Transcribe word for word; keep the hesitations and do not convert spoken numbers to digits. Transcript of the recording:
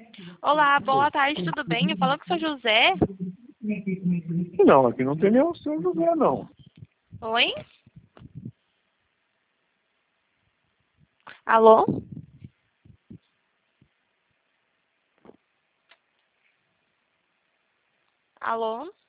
Olá, boa tarde, tudo bem? Eu falo com o seu José. Não, aqui não tem nenhum São José, não. Oi? Alô? Alô?